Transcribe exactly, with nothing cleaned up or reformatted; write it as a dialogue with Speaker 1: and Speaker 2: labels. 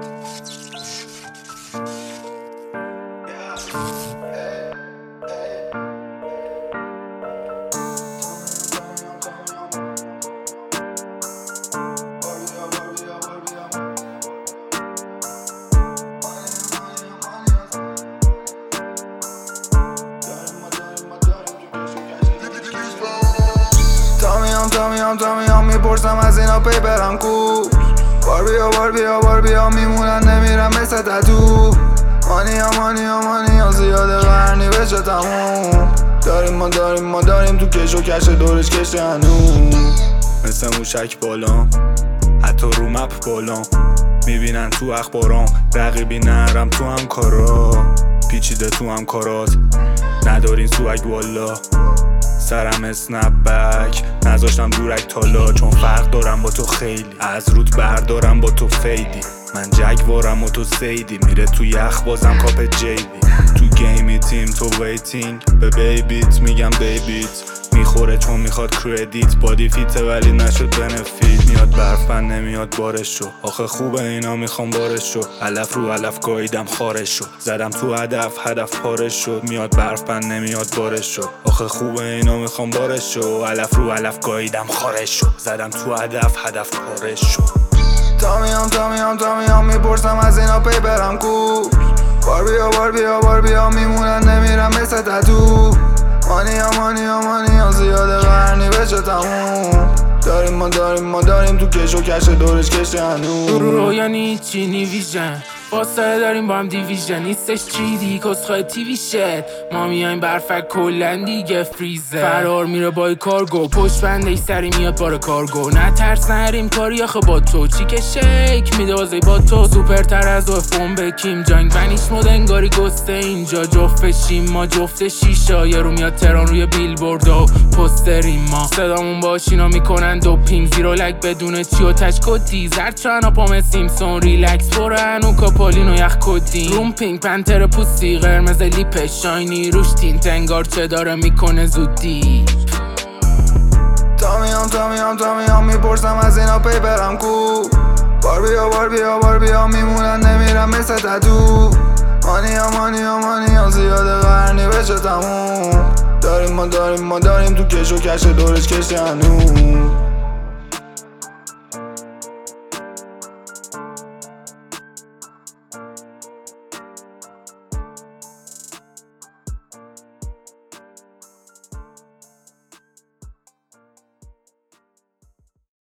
Speaker 1: تا میام تا میام تا میام میپرسم از اینا پی برم کو. بار بیا بار بیا بار بیا میمونن نمیرم مثل تتو. مانیا مانیا مانیا زیاده قرنی بشه تموم. داریم ما داریم ما داریم تو کش و کش دورش کشه هنوز. مثل موشک بالام حتی رو مپ بالام. میبینن تو اخبارام رقیبی نرم تو هم کارا. پیچیده تو هم کارات ندارین سوگ والا. سرم اسنپ بک نذاشتم دورک تالا. چون فرق دارم با تو خیلی از رود بردارم با تو فیدی. من جگوارم و تو سیدی میره تو یخ بازم کاپ جیبی. تو گیمی تیم تو ویتینگ به بیبیت میگم بیبیت. میخوره چون میخواد کردیت. بادی فیته ولی نشد بنفیت. میاد برفن نمیاد بارش شو. آخه خوبه اینا میخوام بارش شو. علف رو علف گاییدم خارش شو. زدم تو هدف هدف پارش شد. میاد برفن نمیاد بارش شو. آخه خوبه اینا میخوام بارش شو. علف رو علف گاییدم خارش شو. زدم تو هدف هدف پارش شو. تا میام تا میام تا میام میپرسم از اینا پی برم کو. بار بیا بار بیا بار بیا میمونن نمیرم مثل تتو. مانیا مانیا مانیا زیاده قرنی بشه تموم. داریم ما داریم ما داریم تو کش و کش دورش کشه هنوز.
Speaker 2: رو رویا نیچی نی ویژن فاصله داریم با هم دیویژن. نیستش چیدی کسخواه تیوی شد. ما میایم برفک کلن دیگه فریزه. فرار میره بای کارگو پشت بندش سری میاد بار کارگو. نه ترس نریم کاری آخه با تو. چی که شیک میده بازی با تو. سوپر تر از وفون به کیم جانگ ونیش مود انگاری گسته. اینجا جفتشیم ما جفت شیشا. یه رو میاد تران روی بیل بورد و پستریم ما. صدامون باشینا میکنن دوپینگ زیرو لک بدون چی و تشکو دیزر چانا پام سیمسون ریلکس برن و کاپالینو یخ کدین. روم پینگ پنتر پوستی قرمز لیپ شاینی روش تینت انگار چه داره میکنه زودی.
Speaker 1: تا میام تا میام تا میام میپرسم از اینا پی برم کو. بار بیا بار بیا بار بیا میمونن نمیرم مثل تتو. مانیا مانیا مانیا زیاده قرنی بشه تموم. داریم ما داریم ما داریم تو کش و کش دورش کشه هنوز.